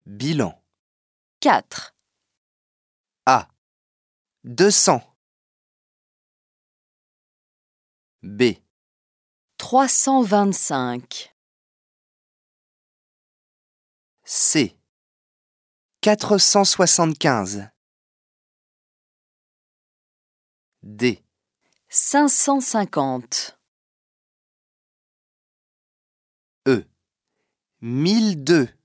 Bilan. 4, A. 200. B. 325, C. 475. D. 550, E. 1002.